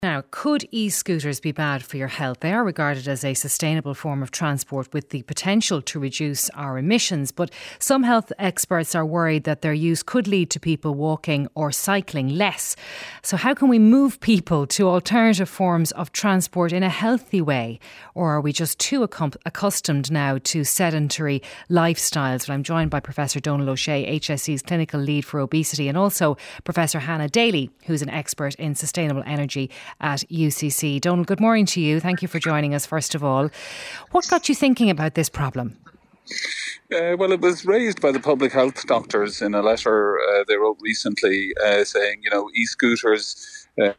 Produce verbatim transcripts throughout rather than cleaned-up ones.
Now, could e-scooters be bad for your health? They are regarded as a sustainable form of transport with the potential to reduce our emissions. But some health experts are worried that their use could lead to people walking or cycling less. So how can we move people to alternative forms of transport in a healthy way? Or are we just too accom- accustomed now to sedentary lifestyles? Well, I'm joined by Professor Donal O'Shea, H S E's clinical lead for obesity, and also Professor Hannah Daly, who's an expert in sustainable energy at U C C. Donal, good morning to you. Thank you for joining us, first of all. What got you thinking about this problem? Uh, well, it was raised by the public health doctors in a letter uh, they wrote recently uh, saying, you know, e-scooters... Uh,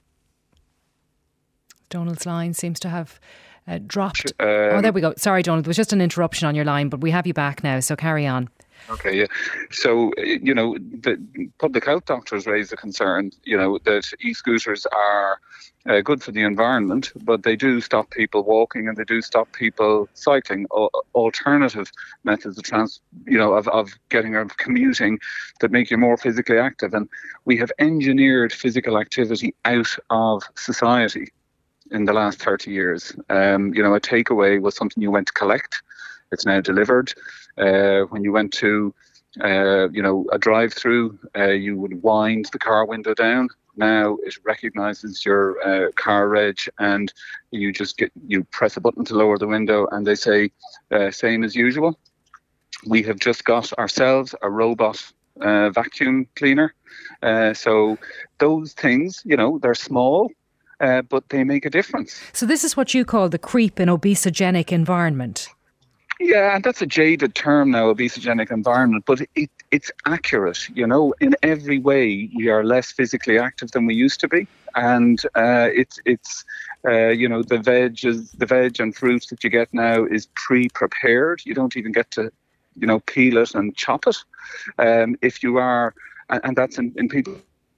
Donal's line seems to have uh, dropped. Um, oh, there we go. Sorry, Donal, there was just an interruption on your line, but we have you back now, so carry on. Okay, yeah. So, you know, the public health doctors raised the concern, you know, that e-scooters are uh, good for the environment, but they do stop people walking and they do stop people cycling. O- alternative methods of trans, you know, of, of getting of commuting that make you more physically active. And we have engineered physical activity out of society in the last thirty years. Um, you know, a takeaway was something you went to collect. It's now delivered. Uh, when you went to, uh, you know, a drive-through, uh, you would wind the car window down. Now it recognises your uh, car reg, and you just get you press a button to lower the window, and they say uh, same as usual. We have just got ourselves a robot uh, vacuum cleaner. Uh, so those things, you know, they're small, uh, but they make a difference. So this is what you call the creep in obesogenic environment. Yeah, and that's a jaded term now, obesogenic environment, but it, it's accurate. You know, in every way, we are less physically active than we used to be. And uh, it's, it's uh, you know, the veg, is, the veg and fruit that you get now is pre-prepared. You don't even get to, you know, peel it and chop it. Um, if you are, and, and that's in, in people...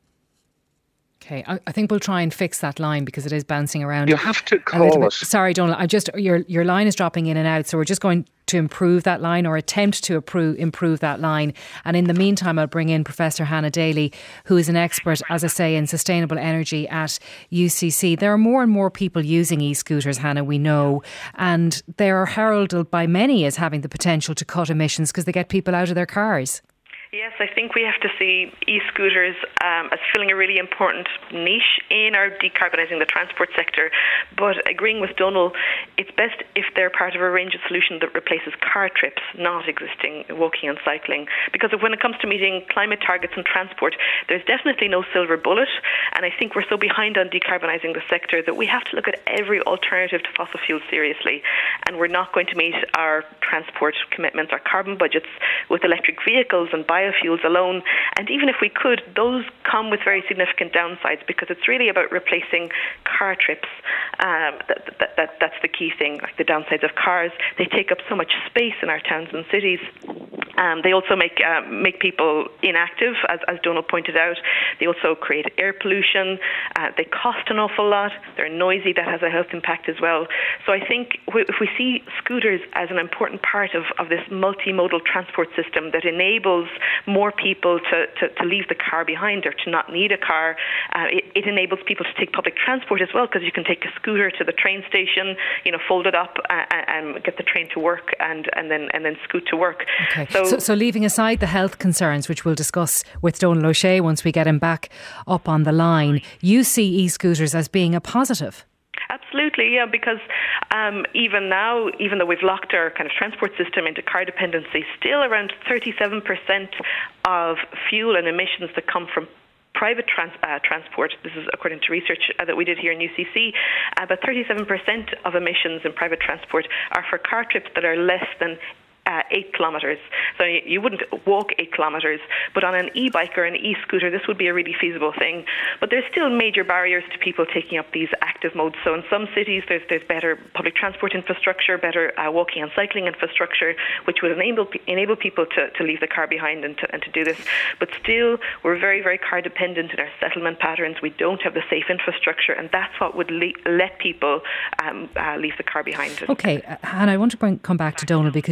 Okay, I, I think we'll try and fix that line because it is bouncing around. You have to call it. Sorry, Donal, I just your your line is dropping in and out, so we're just going to improve that line or attempt to improve, improve that line. And in the meantime, I'll bring in Professor Hannah Daly, who is an expert, as I say, in sustainable energy at U C C. There are more and more people using e-scooters, Hannah, we know, and they are heralded by many as having the potential to cut emissions because they get people out of their cars. Yes, I think we have to see e-scooters um, as filling a really important niche in our decarbonising the transport sector. But agreeing with Donal, it's best if they're part of a range of solutions that replaces car trips, not existing walking and cycling. Because when it comes to meeting climate targets in transport, there's definitely no silver bullet. And I think we're so behind on decarbonising the sector that we have to look at every alternative to fossil fuels seriously. And we're not going to meet our transport commitments, our carbon budgets, with electric vehicles and bio biofuels alone. And even if we could, those come with very significant downsides because it's really about replacing car trips. Um, that, that, that, that's the key thing. Like the downsides of cars, they take up so much space in our towns and cities. Um, they also make uh, make people inactive, as, as Donal pointed out. They also create air pollution. Uh, they cost an awful lot. They're noisy. That has a health impact as well. So I think if we see scooters as an important part of, of this multimodal transport system that enables more people to, to, to leave the car behind or to not need a car, uh, it, it enables people to take public transport as well because you can take a scooter to the train station, you know, fold it up and, and get the train to work and, and then and then scoot to work. Okay. So, so, so leaving aside the health concerns, which we'll discuss with Donal O'Shea once we get him back up on the line, you see e-scooters as being a positive? Absolutely, yeah, because um, even now, even though we've locked our kind of transport system into car dependency, still around thirty-seven percent of fuel and emissions that come from private trans- uh, transport, this is according to research uh, that we did here in U C C, uh, but thirty-seven percent of emissions in private transport are for car trips that are less than Uh, eight kilometres. So you, you wouldn't walk eight kilometres, but on an e-bike or an e-scooter, this would be a really feasible thing. But there's still major barriers to people taking up these active modes. So in some cities, there's there's better public transport infrastructure, better uh, walking and cycling infrastructure, which would enable enable people to, to leave the car behind and to, and to do this. But still, we're very, very car dependent in our settlement patterns. We don't have the safe infrastructure, and that's what would le- let people um, uh, leave the car behind. Okay, uh, Hannah, I want to bring, come back to Donal because you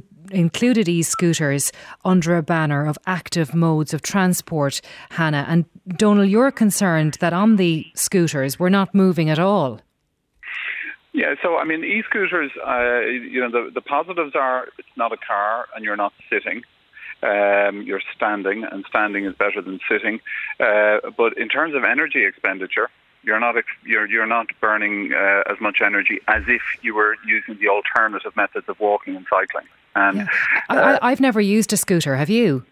included e-scooters under a banner of active modes of transport, Hannah. And Donal, you're concerned that on the scooters we're not moving at all. Yeah, so I mean, e-scooters, uh, you know, the, the positives are it's not a car and you're not sitting. Um, you're standing, and standing is better than sitting. Uh, but in terms of energy expenditure, you're not you're you're not burning uh, as much energy as if you were using the alternative methods of walking and cycling. And yeah. uh, I, I've never used a scooter. Have you?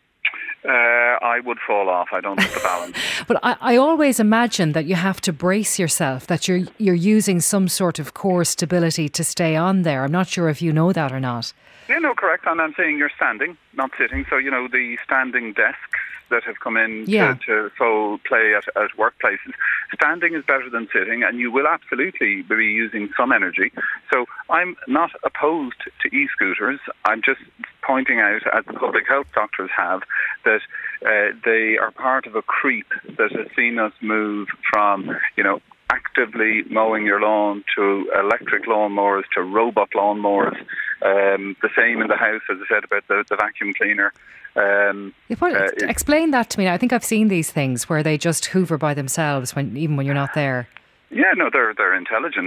Uh, I would fall off. I don't have the balance. But I, I always imagine that you have to brace yourself, that you're you're using some sort of core stability to stay on there. I'm not sure if you know that or not. Yeah, no, correct. And I'm saying you're standing, not sitting. So, you know, the standing desks that have come in yeah. to, to so play at, at workplaces, standing is better than sitting, and you will absolutely be using some energy. So I'm not opposed to e-scooters. I'm just pointing out, as the public health doctors have, that uh, they are part of a creep that has seen us move from, you know, actively mowing your lawn to electric lawnmowers to robot lawnmowers. Um, the same in the house, as I said about the, the vacuum cleaner. Um, uh, explain that to me. I think I've seen these things where they just hoover by themselves, when even when you're not there. Yeah, no, they're they're intelligent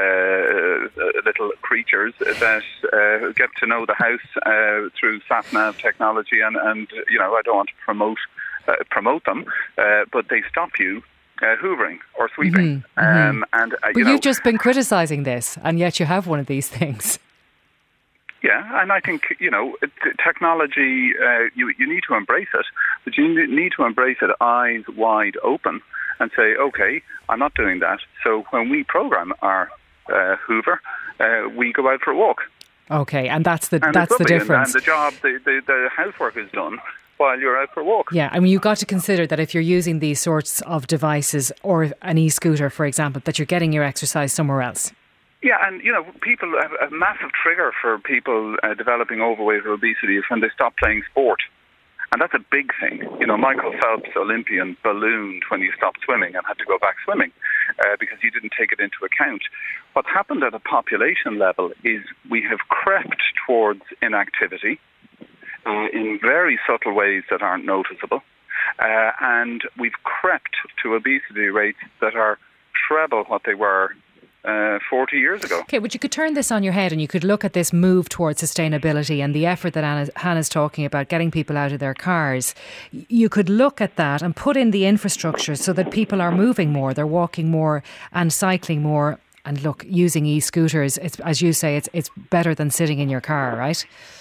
uh, little creatures that uh, get to know the house uh, through sat nav technology, and, and you know I don't want to promote uh, promote them, uh, but they stop you uh, hoovering or sweeping. Mm-hmm, mm-hmm. Um, and uh, but you know, you've just been criticising this, and yet you have one of these things. Yeah, and I think, you know, technology, uh, you, you need to embrace it, but you need to embrace it eyes wide open and say, OK, I'm not doing that. So when we program our uh, Hoover, uh, we go out for a walk. OK, and that's the and that's the difference. And, and the job, the, the, the housework is done while you're out for a walk. Yeah, I mean, you've got to consider that if you're using these sorts of devices, or an e-scooter, for example, that you're getting your exercise somewhere else. Yeah, and, you know, people have a massive trigger for people uh, developing overweight or obesity is when they stop playing sport. And that's a big thing. You know, Michael Phelps, Olympian, ballooned when he stopped swimming and had to go back swimming uh, because he didn't take it into account. What's happened at a population level is we have crept towards inactivity uh, in very subtle ways that aren't noticeable. Uh, and we've crept to obesity rates that are treble what they were Uh, forty years ago. Okay, but you could turn this on your head and you could look at this move towards sustainability and the effort that Anna, Hannah's talking about, getting people out of their cars. You could look at that and put in the infrastructure so that people are moving more, they're walking more and cycling more. And look, using e-scooters, it's, as you say, it's it's better than sitting in your car, right?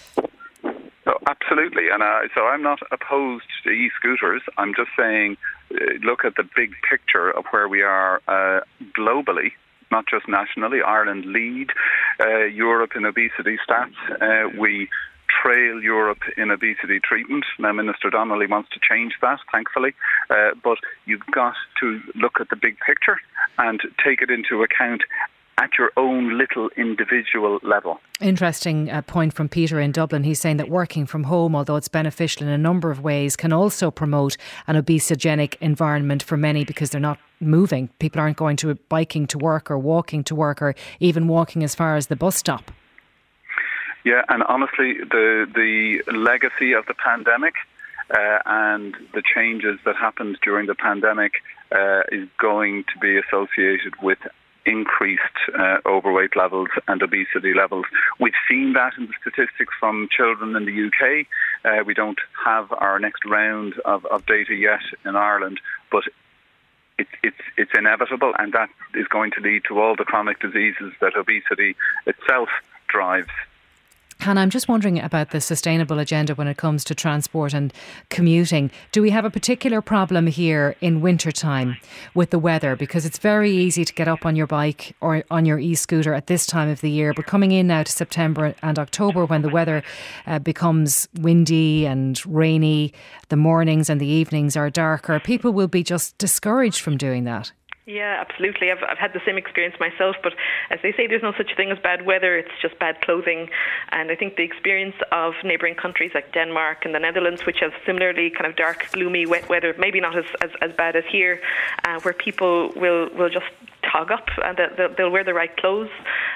So, absolutely. And uh, so I'm not opposed to e-scooters. I'm just saying, uh, look at the big picture of where we are uh, globally. Not just nationally. Ireland lead uh, Europe in obesity stats. Uh, we trail Europe in obesity treatment. Now, Minister Donnelly wants to change that, thankfully. Uh, but you've got to look at the big picture and take it into account at your own little individual level. Interesting uh, point from Peter in Dublin. He's saying that working from home, although it's beneficial in a number of ways, can also promote an obesogenic environment for many because they're not moving. People aren't going to biking to work or walking to work or even walking as far as the bus stop. Yeah, and honestly, the the legacy of the pandemic uh, and the changes that happened during the pandemic uh, is going to be associated with increased uh, overweight levels and obesity levels. We've seen that in the statistics from children in the U K. Uh, we don't have our next round of, of data yet in Ireland, but it's it's it's inevitable, and that is going to lead to all the chronic diseases that obesity itself drives. Hannah, I'm just wondering about the sustainable agenda when it comes to transport and commuting. Do we have a particular problem here in wintertime with the weather? Because it's very easy to get up on your bike or on your e-scooter at this time of the year. But coming in now to September and October, when the weather uh, becomes windy and rainy, the mornings and the evenings are darker, people will be just discouraged from doing that. Yeah, absolutely. I've I've had the same experience myself, but as they say, there's no such thing as bad weather, it's just bad clothing. And I think the experience of neighbouring countries like Denmark and the Netherlands, which have similarly kind of dark, gloomy, wet weather, maybe not as, as, as bad as here, uh, where people will, will just tog up and they'll, they'll wear the right clothes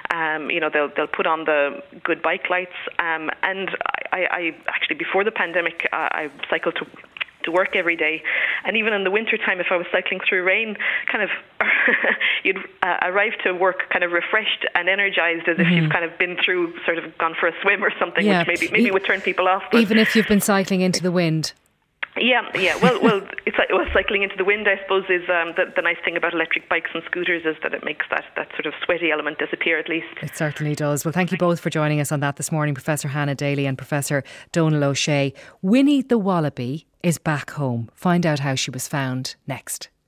Um, you know, they'll they'll put on the good bike lights. Um, and I, I actually, before the pandemic, uh, I cycled to to work every day, and even in the winter time, if I was cycling through rain, kind of you'd uh, arrive to work kind of refreshed and energized, as mm-hmm. if you've kind of been through, sort of gone for a swim or something, yeah. which maybe maybe e- would turn people off. But even if you've been cycling into the wind. Yeah, yeah. Well, well, it's like well, cycling into the wind, I suppose, is um, the, the nice thing about electric bikes and scooters is that it makes that, that sort of sweaty element disappear at least. It certainly does. Well, thank you both for joining us on that this morning, Professor Hannah Daly and Professor Donal O'Shea. Winnie the Wallaby is back home. Find out how she was found next.